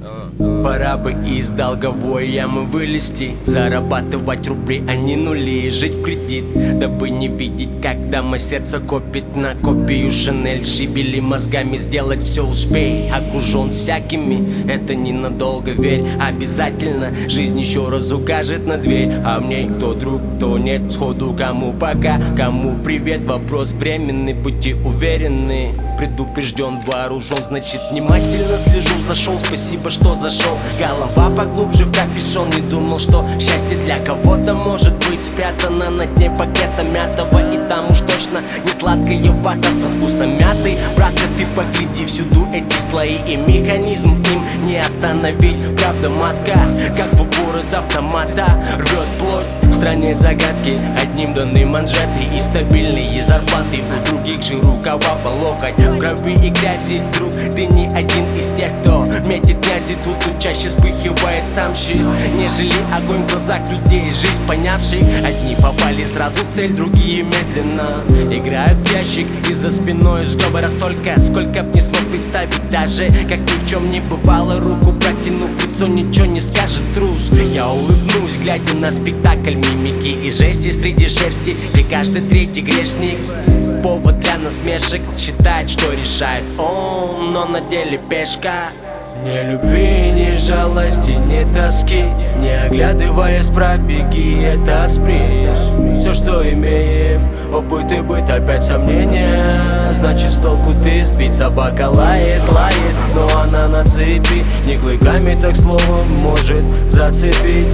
Пора бы из долговой ямы вылезти, зарабатывать рубли, а не нули, жить в кредит, дабы не видеть, когда мое сердце копит на копию Шанель. Шевели мозгами, сделать все успей. Окружен всякими, это ненадолго, верь. Обязательно жизнь еще раз укажет на дверь, а в ней кто друг, кто нет. Сходу кому пока, кому привет. Вопрос временный, будьте уверены. Предупрежден, вооружен, значит внимательно слежу. Зашел, спасибо, что зашел. Голова поглубже в капюшон. Не думал, что счастье для кого-то может быть спрятано на дне пакета мятого. И там уж точно не сладкая вата со вкусом мяты. Братка, ты погляди, всюду эти слои, и механизм им не остановить. Правда матка, как в упор из автомата, рвет плоть. В стране загадки, одним даны манжеты и стабильные зарплаты. У других же рукава по локоть, в крови и грязи. Друг, ты не один из тех, кто метит князи. Тут чаще вспыхивает сам щит, нежели огонь в глазах людей, жизнь понявших. Одни попали сразу в цель, другие медленно играют в ящик. И за спиной сговора столько, сколько б не смог представить. Даже как ни в чем не бывало, руку протянув, лицо ничего не скажет трус. Я улыбнусь, глядя на спектакль мимики и жести среди шерсти, где каждый третий грешник. Повод для насмешек, считает, что решает он, но на деле пешка. Ни любви, ни жалости, ни тоски, не оглядываясь, пробеги этот спринт. Все, что имеем, опыт и быт, опять сомнения. Значит, с толку ты сбить, собака лает, лает, но она на цепи. Не клыками, так словом может зацепить.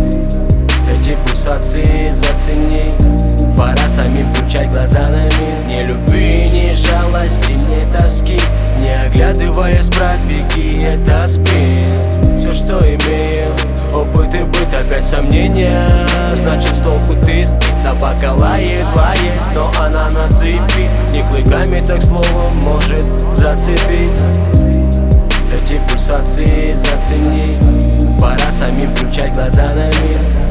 Эти пульсации зацени, пора самим включать глаза на мир. Ни любви, ни жалости, ни тоски, не оглядываясь, пробеги этот спринт. Все, что имеем, опыт и быт, опять сомнения. Значит, с толку ты сбить, собака лает, лает, но она на цепи. Не клыками, так словом может зацепить. Эти пульсации зацени, пора самим включать глаза на мир.